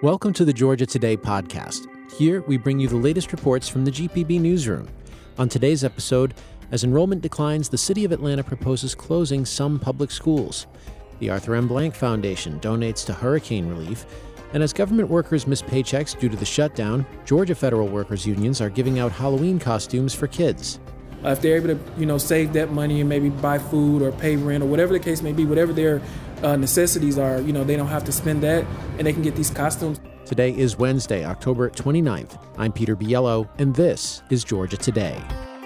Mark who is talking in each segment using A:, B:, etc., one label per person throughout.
A: Welcome to the Georgia Today podcast. Here, we bring you the latest reports from the GPB newsroom. On today's episode, as enrollment declines, the city of Atlanta proposes closing some public schools. The Arthur M. Blank Foundation donates to hurricane relief. And as government workers miss paychecks due to the shutdown, Georgia federal workers' unions are giving out Halloween costumes for kids.
B: If they're able to, save that money and maybe buy food or pay rent or whatever the case may be, whatever their necessities are, they don't have to spend that and they can get these costumes.
A: Today is Wednesday, October 29th. I'm Peter Biello, and this is Georgia Today.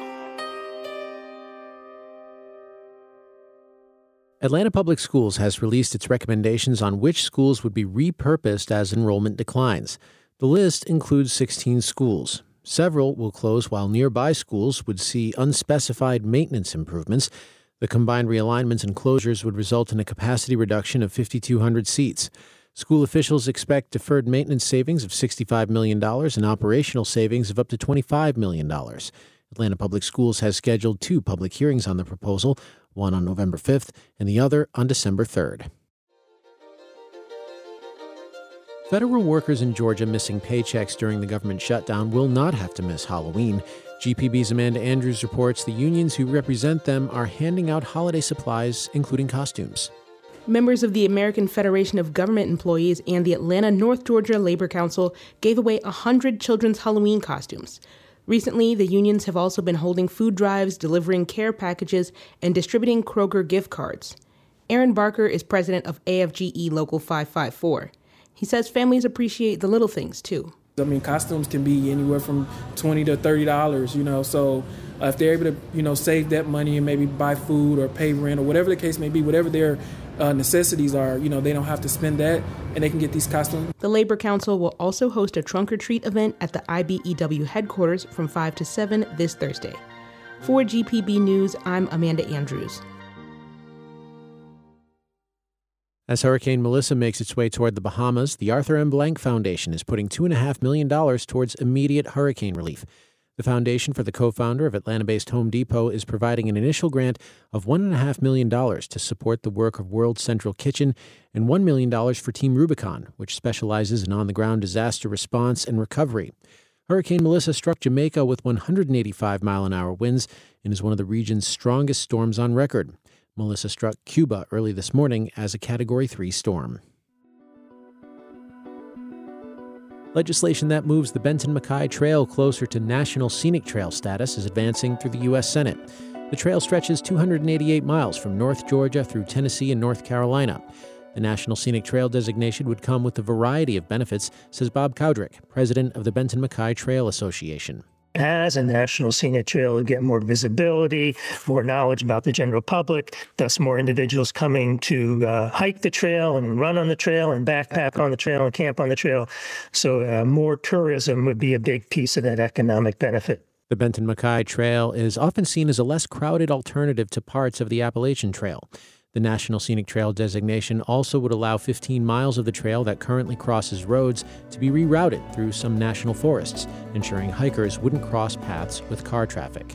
A: Atlanta Public Schools has released its recommendations on which schools would be repurposed as enrollment declines. The list includes 16 schools. Several will close while nearby schools would see unspecified maintenance improvements. The combined realignments and closures would result in a capacity reduction of 5,200 seats. School officials expect deferred maintenance savings of $65 million and operational savings of up to $25 million. Atlanta Public Schools has scheduled 2 public hearings on the proposal, one on November 5th and the other on December 3rd. Federal workers in Georgia missing paychecks during the government shutdown will not have to miss Halloween. GPB's Amanda Andrews reports the unions who represent them are handing out holiday supplies, including costumes.
C: Members of the American Federation of Government Employees and the Atlanta North Georgia Labor Council gave away 100 children's Halloween costumes. Recently, the unions have also been holding food drives, delivering care packages, and distributing Kroger gift cards. Aaron Barker is president of AFGE Local 554. He says families appreciate the little things, too.
B: Costumes can be anywhere from $20 to $30, so if they're able to, save that money and maybe buy food or pay rent or whatever the case may be, whatever their necessities are, they don't have to spend that and they can get these costumes.
C: The Labor Council will also host a trunk or treat event at the IBEW headquarters from 5 to 7 this Thursday. For GPB News, I'm Amanda Andrews.
A: As Hurricane Melissa makes its way toward the Bahamas, the Arthur M. Blank Foundation is putting $2.5 million towards immediate hurricane relief. The foundation, for the co-founder of Atlanta-based Home Depot, is providing an initial grant of $1.5 million to support the work of World Central Kitchen and $1 million for Team Rubicon, which specializes in on-the-ground disaster response and recovery. Hurricane Melissa struck Jamaica with 185-mile-an-hour winds and is one of the region's strongest storms on record. Melissa struck Cuba early this morning as a Category 3 storm. Legislation that moves the Benton-MacKaye Trail closer to National Scenic Trail status is advancing through the U.S. Senate. The trail stretches 288 miles from North Georgia through Tennessee and North Carolina. The National Scenic Trail designation would come with a variety of benefits, says Bob Cowdrick, president of the Benton-MacKaye Trail Association.
D: As a National Scenic Trail, you get more visibility, more knowledge about the general public, thus more individuals coming to hike the trail and run on the trail and backpack on the trail and camp on the trail. So more tourism would be a big piece of that economic benefit.
A: The Benton-MacKaye Trail is often seen as a less crowded alternative to parts of the Appalachian Trail. The National Scenic Trail designation also would allow 15 miles of the trail that currently crosses roads to be rerouted through some national forests, ensuring hikers wouldn't cross paths with car traffic.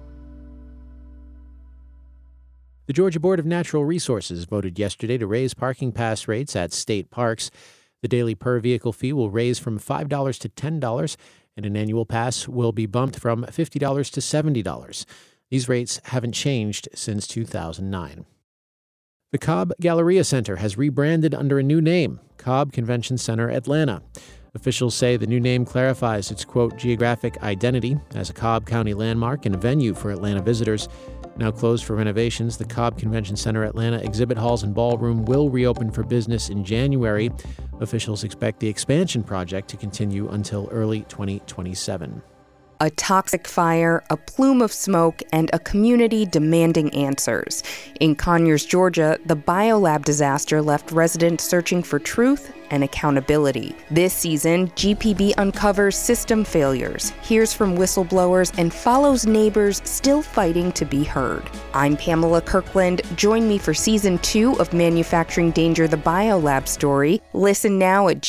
A: The Georgia Board of Natural Resources voted yesterday to raise parking pass rates at state parks. The daily per-vehicle fee will raise from $5 to $10, and an annual pass will be bumped from $50 to $70. These rates haven't changed since 2009. The Cobb Galleria Center has rebranded under a new name, Cobb Convention Center Atlanta. Officials say the new name clarifies its, quote, geographic identity as a Cobb County landmark and a venue for Atlanta visitors. Now closed for renovations, the Cobb Convention Center Atlanta exhibit halls and ballroom will reopen for business in January. Officials expect the expansion project to continue until early 2027.
E: A toxic fire, a plume of smoke, and a community demanding answers. In Conyers, Georgia, the biolab disaster left residents searching for truth and accountability. This season, GPB uncovers system failures, hears from whistleblowers, and follows neighbors still fighting to be heard. I'm Pamela Kirkland. Join me for Season 2 of Manufacturing Danger, the Biolab Story. Listen now at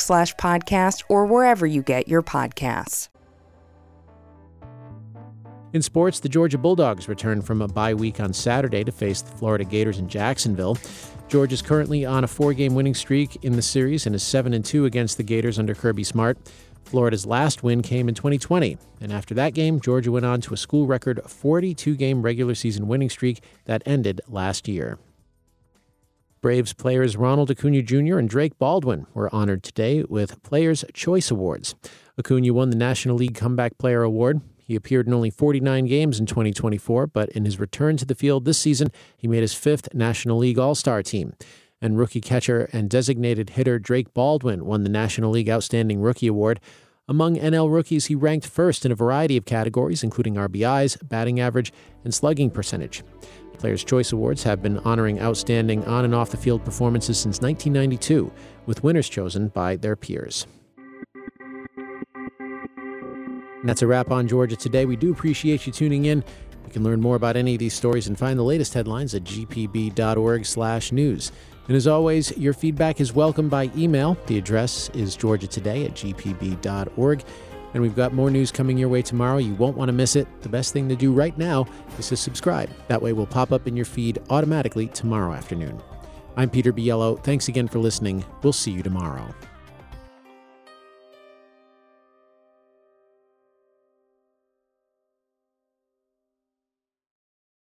E: gpb.org/podcast or wherever you get your podcasts.
A: In sports, the Georgia Bulldogs return from a bye week on Saturday to face the Florida Gators in Jacksonville. Georgia is currently on a 4-game winning streak in the series and is 7-2 against the Gators under Kirby Smart. Florida's last win came in 2020, and after that game, Georgia went on to a school record 42-game regular season winning streak that ended last year. Braves players Ronald Acuna Jr. and Drake Baldwin were honored today with Players' Choice Awards. Acuna won the National League Comeback Player Award. He appeared in only 49 games in 2024, but in his return to the field this season, he made his 5th National League All-Star team. And rookie catcher and designated hitter Drake Baldwin won the National League Outstanding Rookie Award. Among NL rookies, he ranked first in a variety of categories, including RBIs, batting average, and slugging percentage. Players' Choice Awards have been honoring outstanding on- and off-the-field performances since 1992, with winners chosen by their peers. And that's a wrap on Georgia Today. We do appreciate you tuning in. You can learn more about any of these stories and find the latest headlines at gpb.org/news. And as always, your feedback is welcome by email. The address is georgiatoday@gpb.org. And we've got more news coming your way tomorrow. You won't want to miss it. The best thing to do right now is to subscribe. That way we'll pop up in your feed automatically tomorrow afternoon. I'm Peter Biello. Thanks again for listening. We'll see you tomorrow.